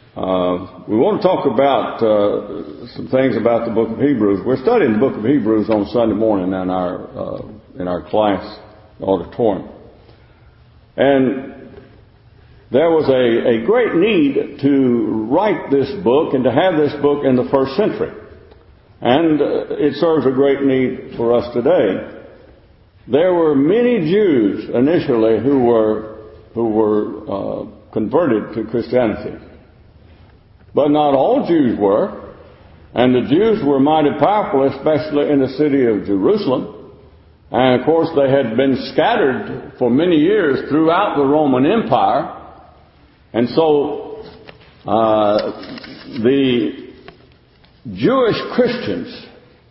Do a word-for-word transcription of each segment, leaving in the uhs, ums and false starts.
Uh, we want to talk about uh, some things about the book of Hebrews. We're studying the book of Hebrews on Sunday morning in our uh, in our class auditorium. And there was a, a great need to write this book and to have this book in the first century. And uh, it serves a great need for us today. There were many Jews initially who were who were uh, converted to Christianity. But not all Jews were. And the Jews were mighty powerful, especially in the city of Jerusalem. And of course they had been scattered for many years throughout the Roman Empire. And so uh, the Jewish Christians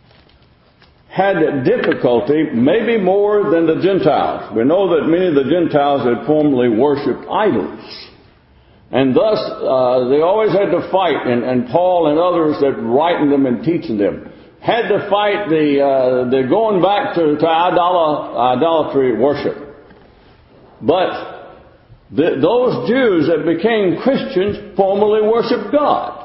had difficulty, maybe more than the Gentiles. We know that many of the Gentiles had formerly worshipped idols. And thus, uh, they always had to fight, and, and Paul and others that writing them and teaching them had to fight the, uh, the going back to, to idol, idolatry worship. But the, those Jews that became Christians formerly worshiped God.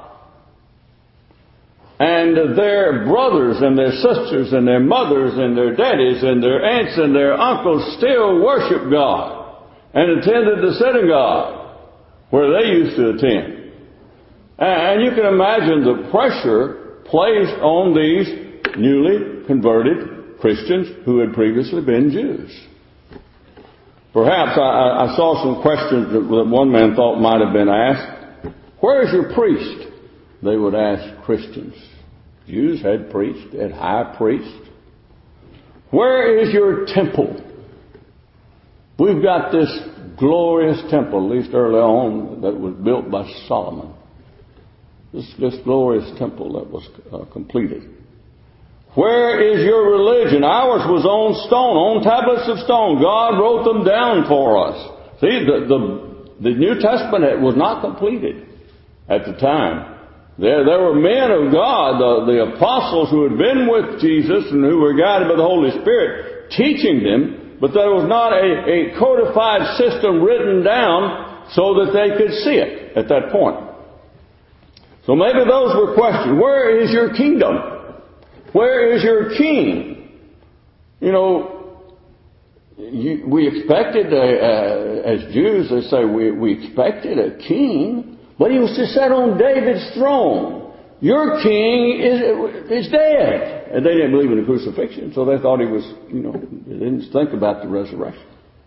And their brothers and their sisters and their mothers and their daddies and their aunts and their uncles still worshiped God and attended the synagogue where they used to attend. And you can imagine the pressure placed on these newly converted Christians who had previously been Jews. Perhaps I, I saw some questions that one man thought might have been asked. Where is your priest? They would ask Christians. Jews had priests, they had high priests. Where is your temple? We've got this glorious temple, at least early on, that was built by Solomon. This, this glorious temple that was uh, completed. Where is your religion? Ours was on stone, on tablets of stone. God wrote them down for us. See, the, the, the New Testament was not completed at the time. There, there were men of God, the, the apostles who had been with Jesus and who were guided by the Holy Spirit, teaching them. But there was not a, a codified system written down so that they could see it at that point. So maybe those were questions. Where is your kingdom? Where is your king? You know, you, we expected, a, uh, as Jews, they say, we, we expected a king, but he was to sit on David's throne. Your king is, is dead. And they didn't believe in the crucifixion, so they thought he was, you know, they didn't think about the resurrection.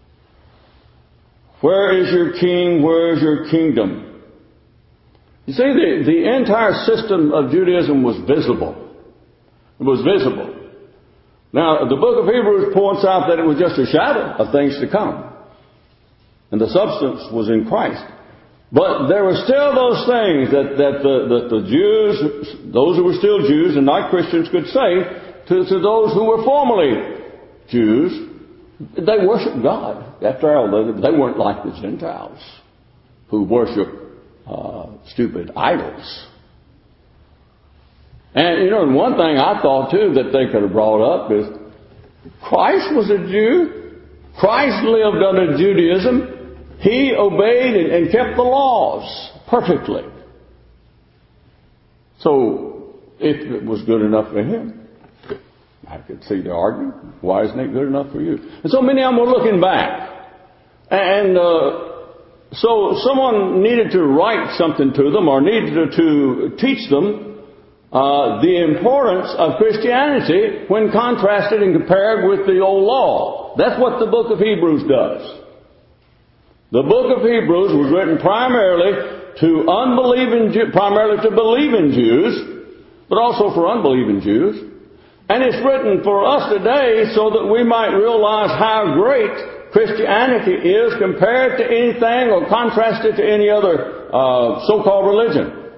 Where is your king? Where is your kingdom? You see, the, the entire system of Judaism was visible. It was visible. Now, the book of Hebrews points out that it was just a shadow of things to come. And the substance was in Christ. But there were still those things that, that, the, that the Jews, those who were still Jews and not Christians, could say to, to those who were formerly Jews. They worshiped God. After all, they, they weren't like the Gentiles who worship uh, stupid idols. And, you know, one thing I thought, too, that they could have brought up is Christ was a Jew. Christ lived under Judaism. He obeyed and kept the laws perfectly. So, if it was good enough for him, I could see the argument. Why isn't it good enough for you? And so many of them were looking back. And uh, so someone needed to write something to them or needed to teach them uh, the importance of Christianity when contrasted and compared with the old law. That's what the book of Hebrews does. The book of Hebrews was written primarily to unbelieving, primarily to believing Jews, but also for unbelieving Jews. And it's written for us today so that we might realize how great Christianity is compared to anything or contrasted to any other uh, so-called religion.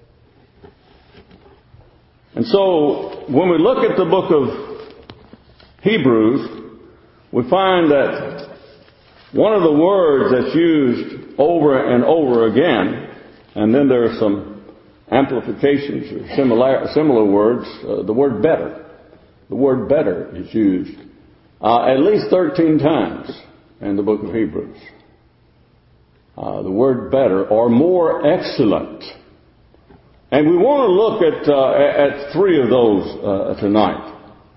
And so, when we look at the book of Hebrews, we find that one of the words that's used over and over again, and then there are some amplifications or similar, similar words, uh, the word better. The word better is used uh, at least thirteen times in the book of Hebrews. Uh, the word better or more excellent And we want to look at, uh, at three of those uh, tonight.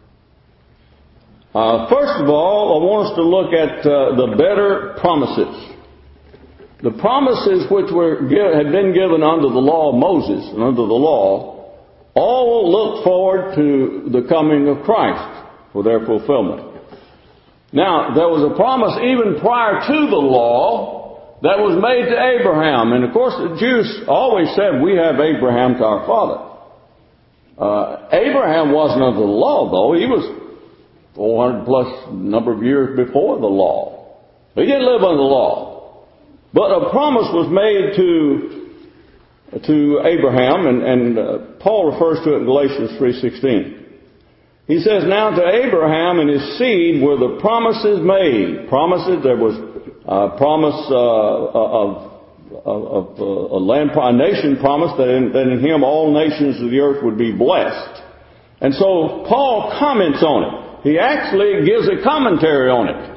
Uh, first of all, I want us to look at uh, the better promises. The promises which were give, had been given under the law of Moses and under the law all look forward to the coming of Christ for their fulfillment. Now, there was a promise even prior to the law that was made to Abraham. And of course, the Jews always said, we have Abraham to our father. Uh, Abraham wasn't under the law, though. He was four hundred plus number of years before the law. He didn't live under the law. But a promise was made to to Abraham, and, and uh, Paul refers to it in Galatians three sixteen. He says, now to Abraham and his seed were the promises made. Promises, there was a promise uh, of, of, of uh, a land, a nation promise that in, that in him all nations of the earth would be blessed. And so Paul comments on it. He actually gives a commentary on it.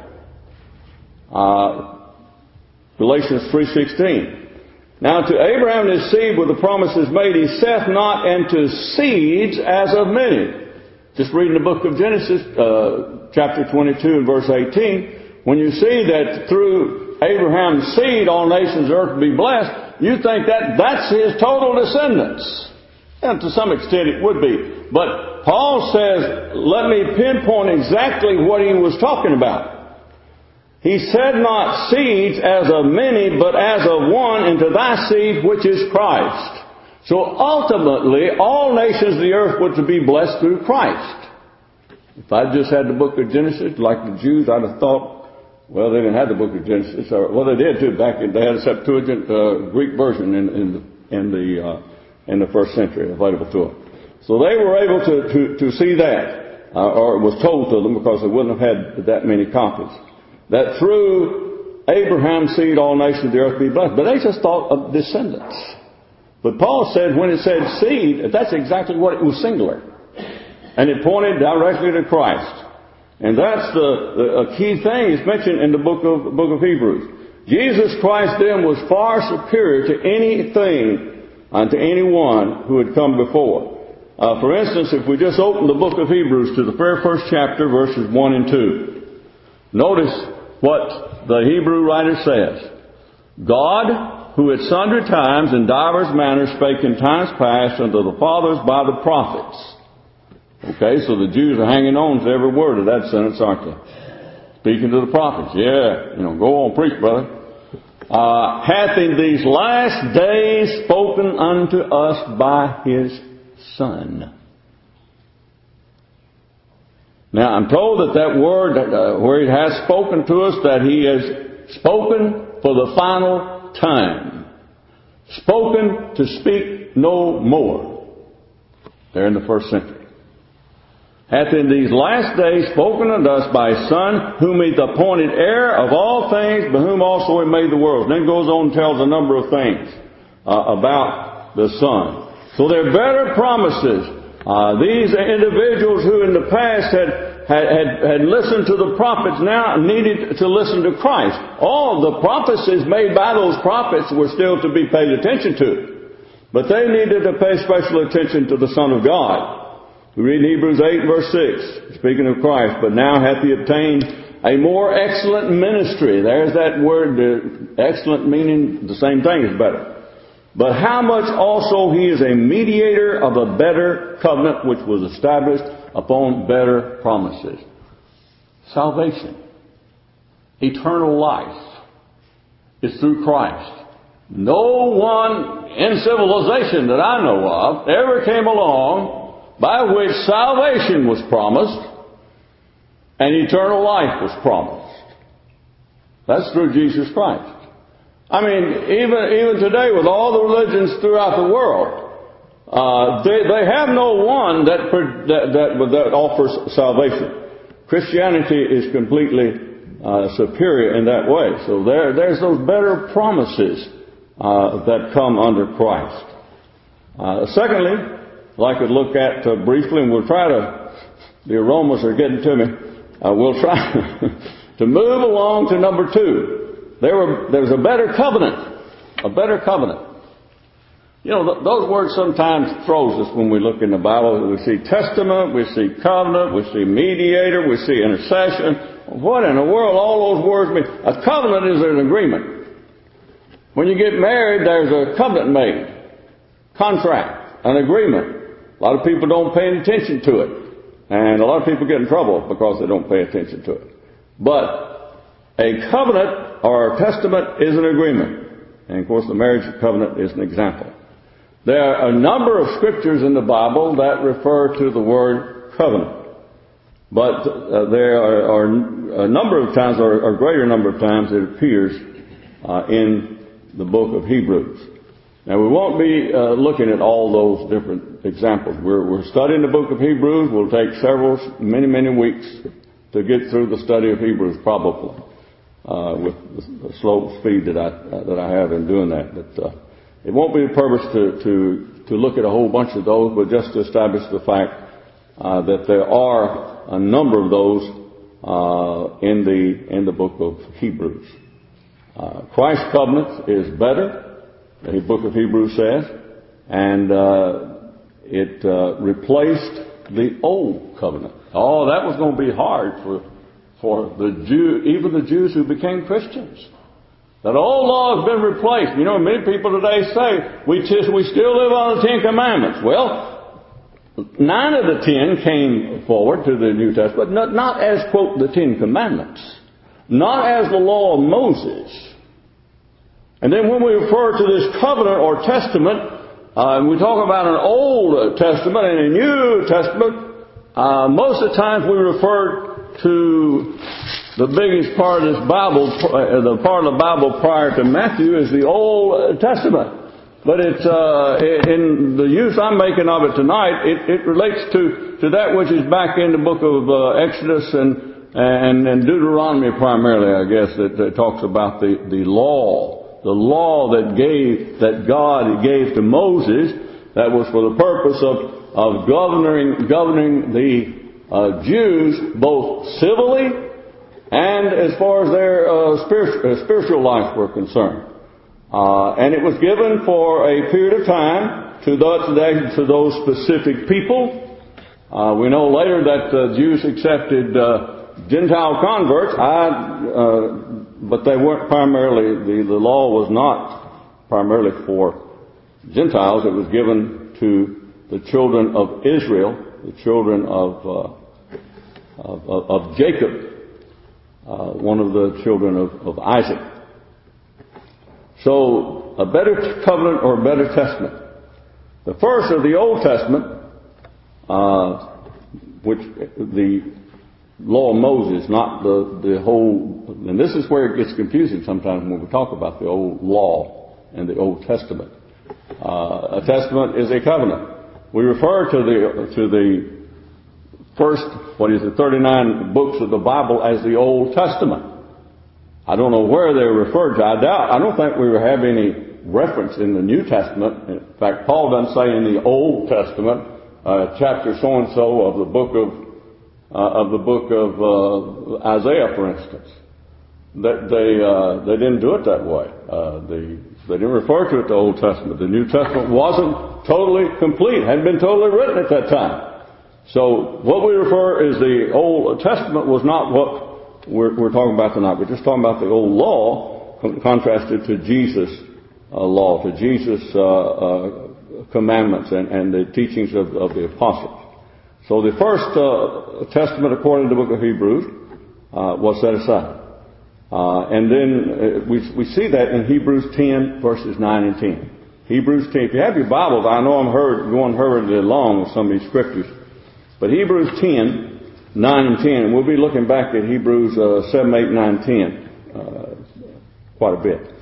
Uh, Galatians three sixteen. Now to Abraham and his seed were the promises made. He saith not unto seeds as of many. Just reading the book of Genesis, uh, chapter twenty-two and verse eighteen, when you see that through Abraham's seed all nations of earth will be blessed, you think that that's his total descendants. And to some extent it would be. But Paul says, let me pinpoint exactly what he was talking about. He said not seeds as of many, but as of one, into thy seed, which is Christ. So ultimately, all nations of the earth were to be blessed through Christ. If I just had the book of Genesis, like the Jews, I'd have thought, well, they didn't have the book of Genesis. Or, well, they did too. Back in, they had a Septuagint uh, Greek version in, in the in the uh, in the first century available to them. So they were able to to, to see that, uh, or it was told to them because they wouldn't have had that many copies. That through Abraham's seed all nations of the earth be blessed. But they just thought of descendants. But Paul said when it said seed, that's exactly what it was, singular. And it pointed directly to Christ. And that's the, the a key thing is mentioned in the book of book of Hebrews. Jesus Christ then was far superior to anything and to anyone who had come before. Uh, for instance, if we just open the book of Hebrews to the very first chapter, verses one and two, notice what the Hebrew writer says. God, who at sundry times in divers manners spake in times past unto the fathers by the prophets. Okay, so the Jews are hanging on to every word of that sentence, aren't they? Speaking to the prophets. Yeah, you know, go on, preach, brother. Uh, hath in these last days spoken unto us by His Son. Now, I'm told that that word, uh, where He has spoken to us, that He has spoken for the final time. Spoken to speak no more. There in the first century. Hath in these last days spoken unto us by His Son, whom He hath appointed heir of all things, by whom also He made the world. And then goes on and tells a number of things uh, about the Son. So there are better promises. Uh, these individuals who in the past had, had, had, had listened to the prophets now needed to listen to Christ. All the prophecies made by those prophets were still to be paid attention to. But they needed to pay special attention to the Son of God. We read in Hebrews eight verse six, speaking of Christ, but now hath He obtained a more excellent ministry. There's that word, uh, excellent meaning the same thing as better. But how much also He is a mediator of a better covenant which was established upon better promises. Salvation. Eternal life is through Christ. No one in civilization that I know of ever came along by which salvation was promised and eternal life was promised. That's through Jesus Christ. I mean, even even today with all the religions throughout the world, uh, they they have no one that that that, that offers salvation. Christianity is completely uh, superior in that way. So there there's those better promises uh, that come under Christ. Uh, secondly, I'd like to look at uh, briefly, and we'll try to. The aromas are getting to me. Uh, we'll try to move along to number two. There were, there's a better covenant. A better covenant. You know, th- those words sometimes throws us when we look in the Bible. We see testament, we see covenant, we see mediator, we see intercession. What in the world all those words mean? A covenant is an agreement. When you get married, there's a covenant made. Contract, an agreement. A lot of people don't pay attention to it. And a lot of people get in trouble because they don't pay attention to it. But a covenant or a testament is an agreement. And of course the marriage covenant is an example. There are a number of scriptures in the Bible that refer to the word covenant. But uh, there are, are a number of times, or a greater number of times, it appears uh, in the book of Hebrews. Now we won't be uh, looking at all those different examples. We're, we're studying the book of Hebrews. We'll take several, many, many weeks to get through the study of Hebrews, probably, uh, with the, the slow speed that I uh, that I have in doing that. But uh, it won't be the purpose to, to, to look at a whole bunch of those, but just to establish the fact uh, that there are a number of those uh, in the in the book of Hebrews. Uh, Christ's covenant is better, the book of Hebrews says, and uh, it uh, replaced the old covenant. Oh, that was going to be hard for for the Jew, even the Jews who became Christians. That old law has been replaced. You know, many people today say, we, just, we still live on the Ten Commandments. Well, nine of the ten came forward to the New Testament, not, not as, quote, the Ten Commandments. Not as the law of Moses. And then when we refer to this covenant or testament, uh, we talk about an Old Testament and a New Testament, uh, most of the times we refer to the biggest part of this Bible, the part of the Bible prior to Matthew is the Old Testament. But it's, uh, in the use I'm making of it tonight, it, it relates to, to that which is back in the book of uh, Exodus and, and, and Deuteronomy primarily, I guess, that, that talks about the, the law. The law that gave, that God gave to Moses, that was for the purpose of, of governing, governing the uh, Jews both civilly and as far as their uh, spiritual, uh, spiritual life were concerned. Uh, and it was given for a period of time to those, to those specific people. Uh, we know later that the Jews accepted uh, Gentile converts, I, uh, but they weren't primarily, the, the law was not primarily for Gentiles. It was given to the children of Israel, the children of, uh, of, of, of Jacob. Uh, one of the children of, of Isaac. So, a better covenant or a better testament. The first of the Old Testament, uh, which the law of Moses, not the, the whole, and this is where it gets confusing sometimes when we talk about the old law and the Old Testament. Uh, a testament is a covenant. We refer to the, to the first, what is it, thirty-nine books of the Bible as the Old Testament. I don't know where they're referred to. I doubt, I don't think we have any reference in the New Testament. In fact, Paul doesn't say in the Old Testament, uh, chapter so-and-so of the book of, uh, of the book of, uh, Isaiah, for instance. That they, uh, they didn't do it that way. Uh, the, they didn't refer to it the Old Testament. The New Testament wasn't totally complete, hadn't been totally written at that time. So what we refer is the Old Testament was not what we're, we're talking about tonight. We're just talking about the old law contrasted to Jesus' uh, law, to Jesus' uh, uh, commandments and, and the teachings of, of the apostles. So the first uh, testament, according to the book of Hebrews, uh, was set aside. Uh, and then uh, we, we see that in Hebrews ten, verses nine and ten. Hebrews ten. If you have your Bibles, I know I'm hurried, going hurriedly along with some of these scriptures. But Hebrews ten, nine and ten, and we'll be looking back at Hebrews uh, seven, eight, nine, ten uh, quite a bit.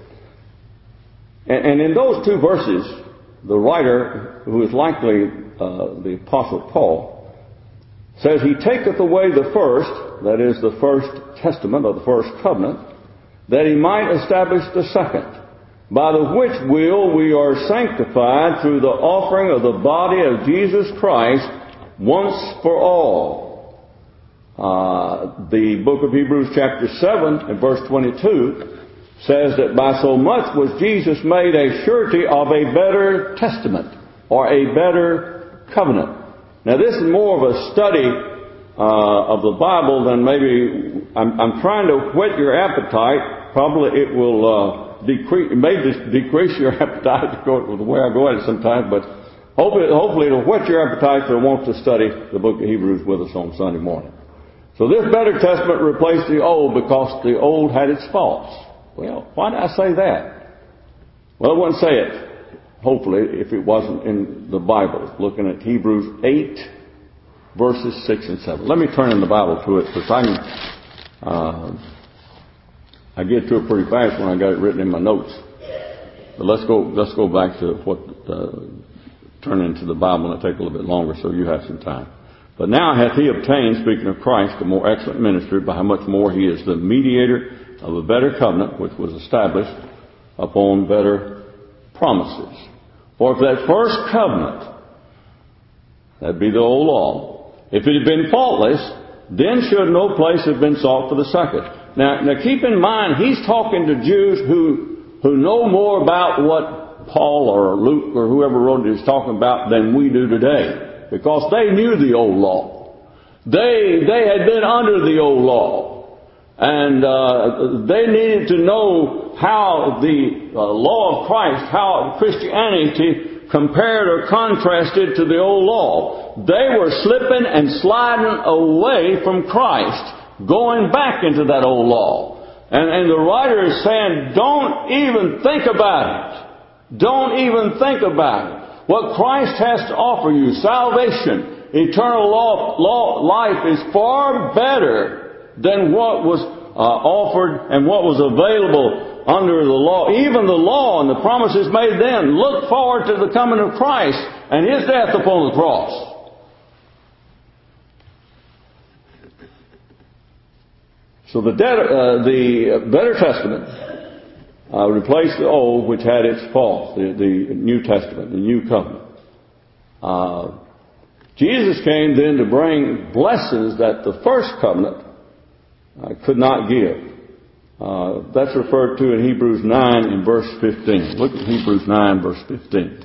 And, and in those two verses, the writer, who is likely uh, the Apostle Paul, says, He taketh away the first, that is the first testament or the first covenant, that He might establish the second, by the which will we are sanctified through the offering of the body of Jesus Christ once for all. Uh, the book of Hebrews chapter seven and verse twenty-two says that by so much was Jesus made a surety of a better testament or a better covenant. Now this is more of a study uh, of the Bible than maybe, I'm, I'm trying to whet your appetite. Probably it will uh, decrease, it may just decrease your appetite to go the way I go at it sometimes, but hopefully, hopefully it'll whet your appetite to want to study the book of Hebrews with us on Sunday morning. So this better testament replaced the old because the old had its faults. Well, why did I say that? Well, I wouldn't say it. Hopefully, if it wasn't in the Bible, looking at Hebrews eight, verses six and seven. Let me turn in the Bible to it, because I can, uh, I get to it pretty fast when I got it written in my notes. But let's go, let's go back to what, uh, turn into the Bible, and it'll take a little bit longer, so you have some time. But now hath he obtained, speaking of Christ, a more excellent ministry, by how much more he is the mediator of a better covenant, which was established upon better promises. For if that first covenant, that'd be the old law, if it had been faultless, then should no place have been sought for the second. Now, now keep in mind, he's talking to Jews who, who know more about what Paul or Luke or whoever wrote it is talking about than we do today. Because they knew the old law. They, they had been under the old law. And uh, they needed to know how the uh, law of Christ, how Christianity compared or contrasted to the old law. They were slipping and sliding away from Christ, going back into that old law. And, and the writer is saying, don't even think about it. Don't even think about it. What Christ has to offer you, salvation, eternal law, law, life is far better than what was uh, offered and what was available under the law. Even the law and the promises made then look forward to the coming of Christ and His death upon the cross. So the, de- uh, the Better Testament uh, replaced the Old, which had its faults, the, the New Testament, the New Covenant. Uh, Jesus came then to bring blessings that the First Covenant I could not give. Uh, that's referred to in Hebrews nine in verse fifteen. Look at Hebrews nine verse fifteen.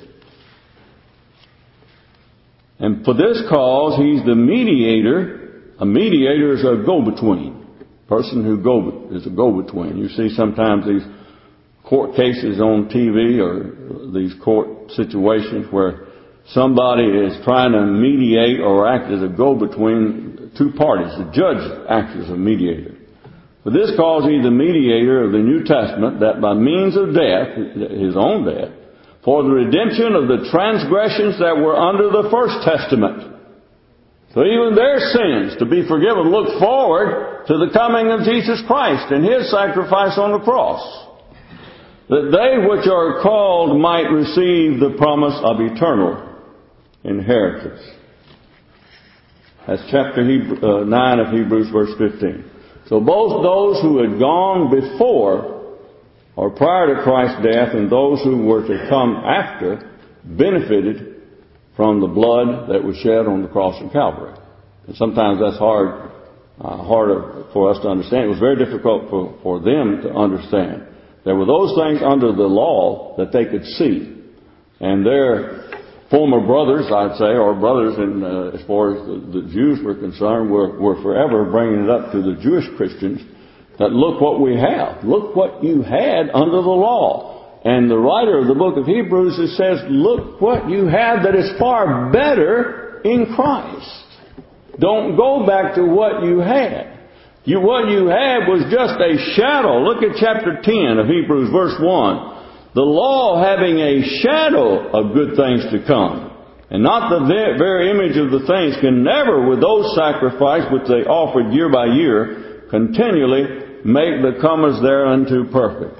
And for this cause he's the mediator. A mediator is a go-between. Person who go is a go-between. You see sometimes these court cases on T V or these court situations where somebody is trying to mediate or act as a go-between two parties. The judge acts as a mediator. For this cause he, the mediator of the New Testament, that by means of death, his own death, for the redemption of the transgressions that were under the First Testament. So even their sins to be forgiven look forward to the coming of Jesus Christ and His sacrifice on the cross. That they which are called might receive the promise of eternal inheritance. That's chapter uh, nine of Hebrews, verse fifteen. So both those who had gone before or prior to Christ's death and those who were to come after benefited from the blood that was shed on the cross of Calvary. And sometimes that's hard, uh, harder for us to understand. It was very difficult for, for them to understand. There were those things under the law that they could see. And their former brothers, I'd say, or brothers in, uh, as far as the, the Jews were concerned, were, were forever bringing it up to the Jewish Christians that look what we have. Look what you had under the law. And the writer of the book of Hebrews says, look what you have that is far better in Christ. Don't go back to what you had. You, what you had was just a shadow. Look at chapter ten of Hebrews, verse one. The law having a shadow of good things to come, and not the very image of the things, can never, with those sacrifices which they offered year by year, continually make the comers thereunto perfect.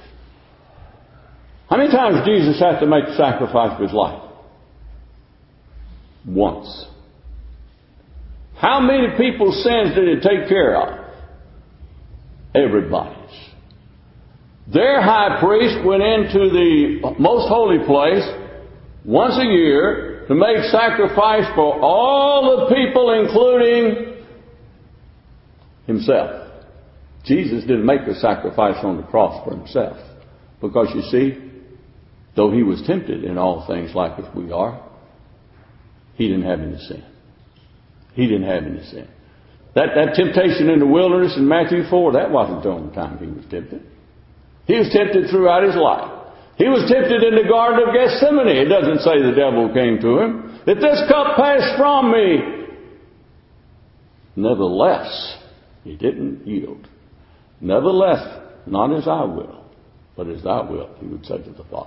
How many times did Jesus have to make the sacrifice of His life? Once. How many people's sins did it take care of? Everybody's. Their high priest went into the most holy place once a year to make sacrifice for all the people, including himself. Jesus didn't make the sacrifice on the cross for himself. Because you see, though he was tempted in all things like as we are, he didn't have any sin. He didn't have any sin. That, that temptation in the wilderness in Matthew four, that wasn't the only time he was tempted. He was tempted throughout his life. He was tempted in the Garden of Gethsemane. It doesn't say the devil came to him. If this cup passed from me. Nevertheless, he didn't yield. Nevertheless, not as I will, but as thy will, he would say to the Father.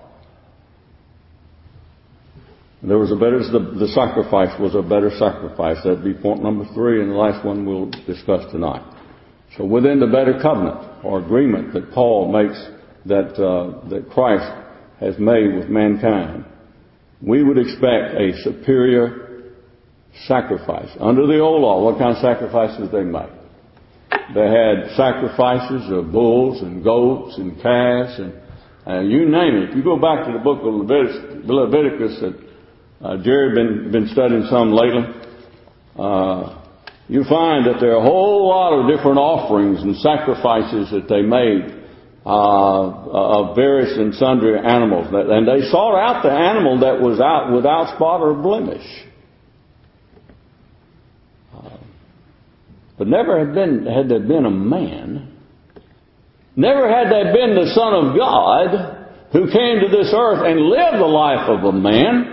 There was a better, the, the sacrifice was a better sacrifice. That'd be point number three, and the last one we'll discuss tonight. So within the better covenant or agreement that Paul makes, that uh, that Christ has made with mankind, we would expect a superior sacrifice. Under the old law, what kind of sacrifices they made? They had sacrifices of bulls and goats and calves and uh, you name it. If you go back to the book of Leviticus, Leviticus that Uh, Jerry been been studying some lately. Uh, you find that there are a whole lot of different offerings and sacrifices that they made uh, of various and sundry animals, and they sought out the animal that was out without spot or blemish. Uh, but never had been had there been a man, never had there been the Son of God who came to this earth and lived the life of a man.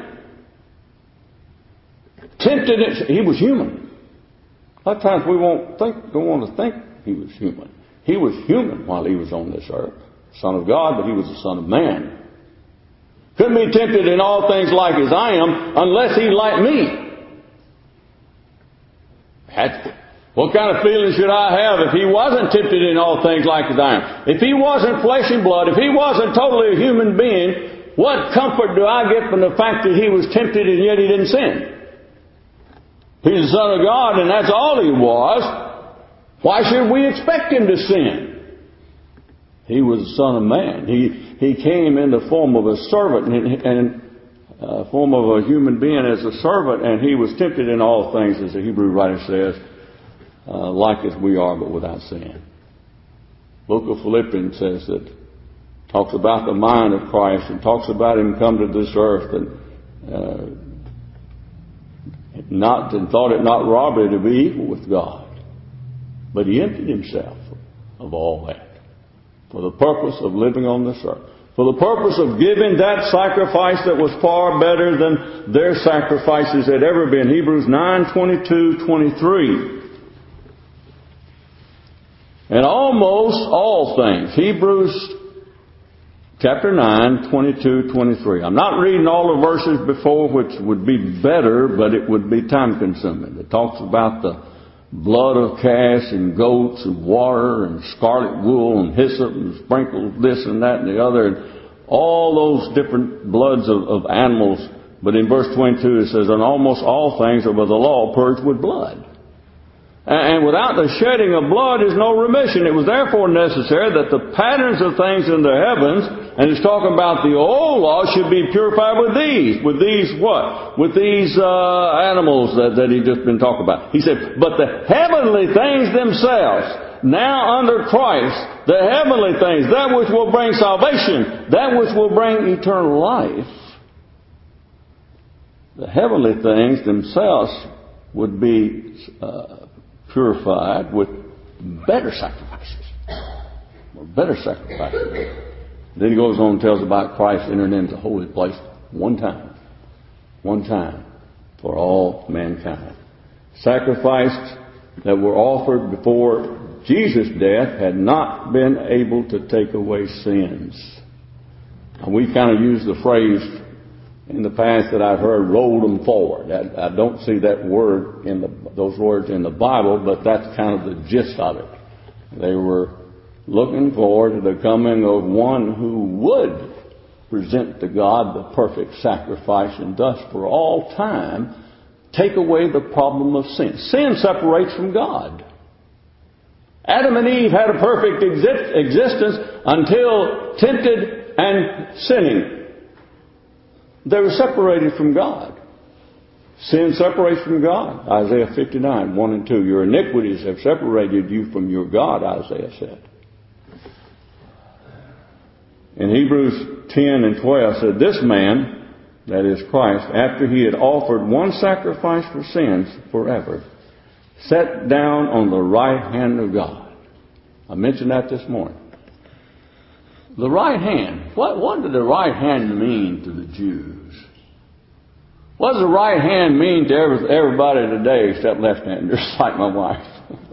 Tempted it, he was human. A lot of times we won't think, don't want to think he was human. He was human while he was on this earth. Son of God, but he was the Son of Man. Couldn't be tempted in all things like as I am unless he like me. That's, what kind of feeling should I have if he wasn't tempted in all things like as I am? If he wasn't flesh and blood, if he wasn't totally a human being, what comfort do I get from the fact that he was tempted and yet he didn't sin? He's the Son of God, and that's all he was. Why should we expect him to sin? He was the Son of Man. He he came in the form of a servant and, and uh, form of a human being as a servant, and he was tempted in all things, as the Hebrew writer says, uh, like as we are, but without sin. Book of Philippians says that, talks about the mind of Christ and talks about him come to this earth and uh, Not and thought it not robbery to be equal with God. But he emptied himself of all that for the purpose of living on this earth. For the purpose of giving that sacrifice that was far better than their sacrifices had ever been. Hebrews nine, twenty-two, twenty-three. And almost all things. Hebrews chapter nine, twenty-two, twenty-three. I'm not reading all the verses before, which would be better, but it would be time consuming. It talks about the blood of calves and goats and water and scarlet wool and hyssop and sprinkles this and that and the other, and all those different bloods of, of animals. But in verse twenty-two it says, and almost all things are by the law purged with blood. And without the shedding of blood is no remission. It was therefore necessary that the patterns of things in the heavens, and it's talking about the old law, should be purified with these. With these what? With these uh, animals that, that he just been talking about. He said, but the heavenly things themselves, now under Christ, the heavenly things, that which will bring salvation, that which will bring eternal life, the heavenly things themselves would be uh, purified with better sacrifices. Better sacrifices. Then he goes on and tells about Christ entering into the holy place one time. One time for all mankind. Sacrifices that were offered before Jesus' death had not been able to take away sins. And we kind of use the phrase in the past that I've heard, roll them forward. I, I don't see that word in the, those words in the Bible, but that's kind of the gist of it. They were looking forward to the coming of one who would present to God the perfect sacrifice and thus for all time take away the problem of sin. Sin separates from God. Adam and Eve had a perfect exist- existence until tempted and sinning. They were separated from God. Sin separates from God, Isaiah fifty-nine, one and two. Your iniquities have separated you from your God, Isaiah said. In Hebrews ten and twelve said, this man, that is Christ, after he had offered one sacrifice for sins forever, sat down on the right hand of God. I mentioned that this morning. The right hand. What, what did the right hand mean to the Jews? What does the right hand mean to every, everybody today except left-handers, like my wife?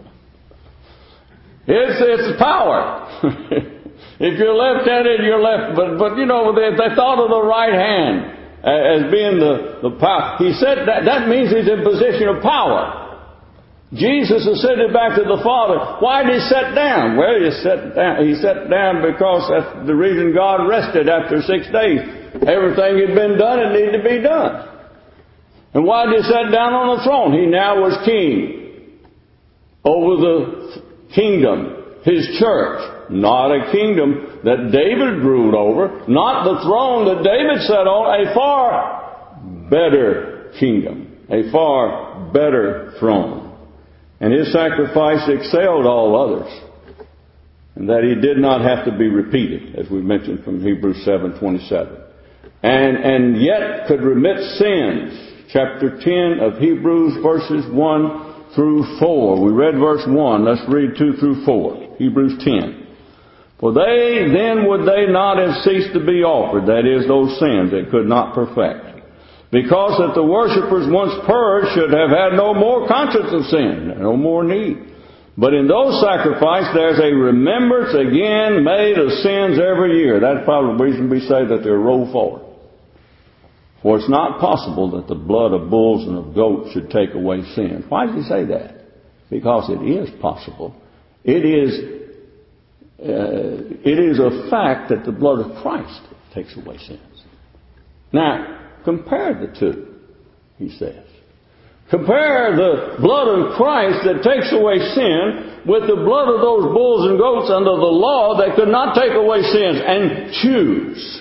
It's, it's power. If you're left-handed, you're left. But, but you know, they, they thought of the right hand as being the, the power. He said that, that means he's in position of power. Jesus ascended back to the Father. Why did he sit down? Well, he sat down, he sat down because that's the reason God rested after six days. Everything had been done and needed to be done. And why did he sit down on the throne? He now was king over the kingdom, his church. Not a kingdom that David ruled over, not the throne that David sat on, a far better kingdom, a far better throne. And his sacrifice excelled all others, and that he did not have to be repeated, as we mentioned from Hebrews seven twenty-seven. And, and yet could remit sins. Chapter ten of Hebrews, verses one through four. We read verse one. Let's read two through four. Hebrews ten. For they, then would they not have ceased to be offered, that is, those sins that could not perfect. Because that the worshippers once purged should have had no more conscience of sin, no more need. But in those sacrifices there's a remembrance again made of sins every year. That's probably the reason we say that they're rolled forward. For it's not possible that the blood of bulls and of goats should take away sins. Why does he say that? Because it is possible. It is Uh, it is a fact that the blood of Christ takes away sins. Now, compare the two, he says. Compare the blood of Christ that takes away sin with the blood of those bulls and goats under the law that could not take away sins, and choose.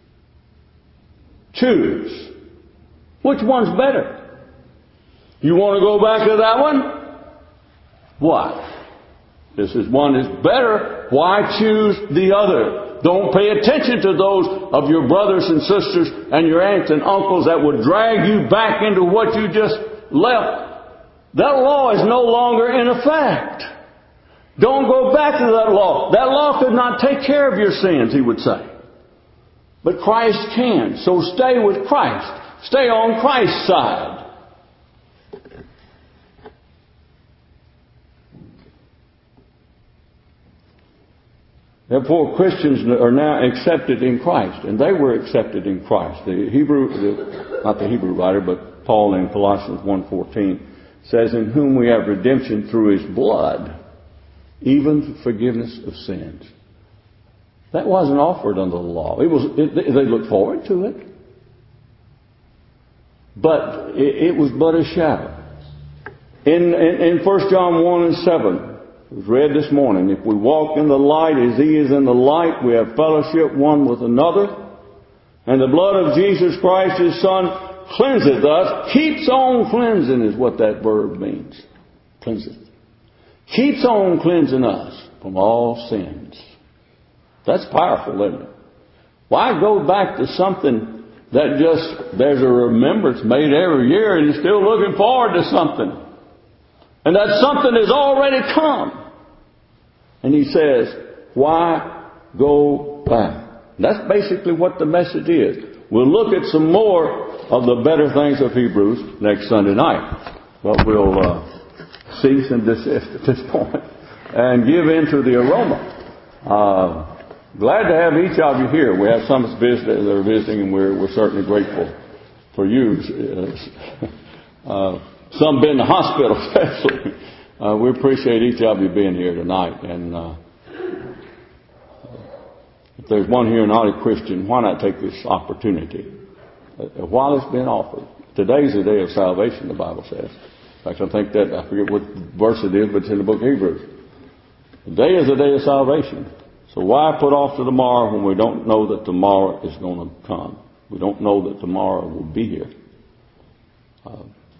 Choose. Which one's better? You want to go back to that one? Why? This is one is better. Why choose the other? Don't pay attention to those of your brothers and sisters and your aunts and uncles that would drag you back into what you just left. That law is no longer in effect. Don't go back to that law. That law could not take care of your sins, he would say. But Christ can. So stay with Christ. Stay on Christ's side. Therefore, Christians are now accepted in Christ, and they were accepted in Christ. The Hebrew, the, not the Hebrew writer, but Paul in Colossians one fourteen says, "In whom we have redemption through His blood, even the forgiveness of sins." That wasn't offered under the law. It was. It, they looked forward to it, but it, it was but a shadow. In in, in First John one and seven. It was read this morning. If we walk in the light as He is in the light, we have fellowship one with another. And the blood of Jesus Christ, His Son, cleanseth us. Keeps on cleansing is what that verb means. Cleanseth. Keeps on cleansing us from all sins. That's powerful, isn't it? Why go back to something that just, there's a remembrance made every year and you're still looking forward to something. And that something has already come. And he says, why go back? That's basically what the message is. We'll look at some more of the better things of Hebrews next Sunday night. But we'll uh, cease and desist at this point and give in to the aroma. Uh, glad to have each of you here. We have some that are visiting, and we're, we're certainly grateful for you. Uh, some been in the hospital, especially. Uh, we appreciate each of you being here tonight. And uh, if there's one here not a Christian, why not take this opportunity uh, while it's been offered? Today's the day of salvation, the Bible says. In fact, I think that, I forget what verse it is, but it's in the book of Hebrews. Today is the day of salvation. So why put off to tomorrow when we don't know that tomorrow is going to come? We don't know that tomorrow will be here. Uh,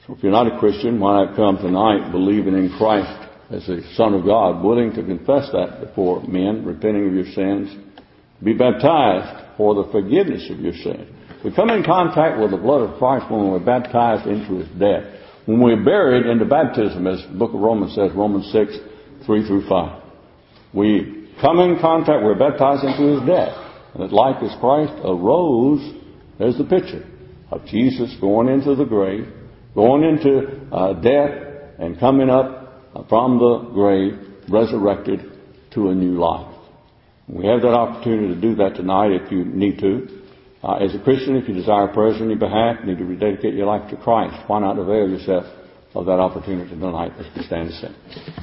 If you're not a Christian, why not come tonight believing in Christ as the Son of God, willing to confess that before men, repenting of your sins, be baptized for the forgiveness of your sins. We come in contact with the blood of Christ when we're baptized into His death. When we're buried into baptism, as the book of Romans says, Romans six, three through five. We come in contact, we're baptized into His death. And that like as Christ arose, there's the picture of Jesus going into the grave, going into uh, death, and coming up from the grave, resurrected to a new life. We have that opportunity to do that tonight if you need to. Uh, as a Christian, if you desire prayers on your behalf, you need to rededicate your life to Christ. Why not avail yourself of that opportunity tonight as we stand and sing?